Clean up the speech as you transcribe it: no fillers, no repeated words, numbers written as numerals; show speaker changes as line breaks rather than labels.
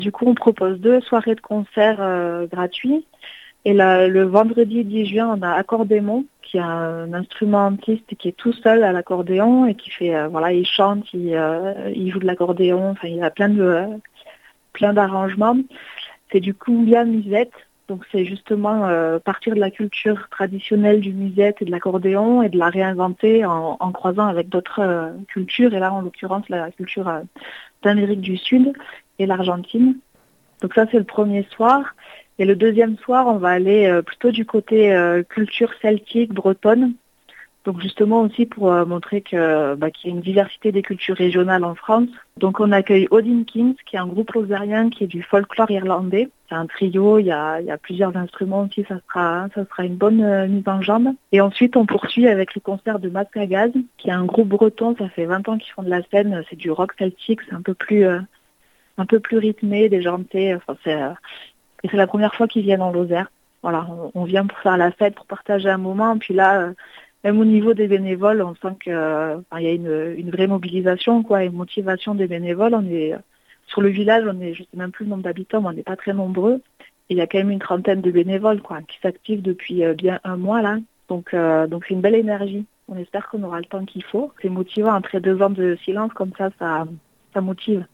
Du coup, on propose 2 soirées de concert gratuits. Et le vendredi 10 juin, on a Accordémon, qui est un instrumentiste qui est tout seul à l'accordéon et qui fait, il chante, il joue de l'accordéon, enfin, il a plein d'arrangements. C'est du cumbia musette, donc c'est justement partir de la culture traditionnelle du musette et de l'accordéon et de la réinventer en croisant avec d'autres cultures, et là en l'occurrence la culture d'Amérique du Sud et l'Argentine. Donc ça c'est le premier soir. Et le deuxième soir, on va aller plutôt du côté culture celtique, bretonne. Donc justement aussi pour montrer qu'il y a une diversité des cultures régionales en France. Donc on accueille Odin Kings, qui est un groupe lozérien qui est du folklore irlandais. C'est un trio, il y a plusieurs instruments aussi, ça sera une bonne mise en jambe. Et ensuite on poursuit avec le concert de Masque à Gaz, qui est un groupe breton, ça fait 20 ans qu'ils font de la scène, c'est du rock celtique, c'est un peu plus rythmé, déjanté, et c'est la première fois qu'ils viennent en Lozère. Voilà, on vient pour faire la fête, pour partager un moment. Puis là, même au niveau des bénévoles, on sent qu'il y a une vraie mobilisation, quoi, une motivation des bénévoles. On est sur le village, je sais même plus le nombre d'habitants, mais on n'est pas très nombreux. Et il y a quand même une trentaine de bénévoles, quoi, qui s'activent depuis bien un mois là. Donc c'est une belle énergie. On espère qu'on aura le temps qu'il faut. C'est motivant après 2 ans de silence, comme ça motive.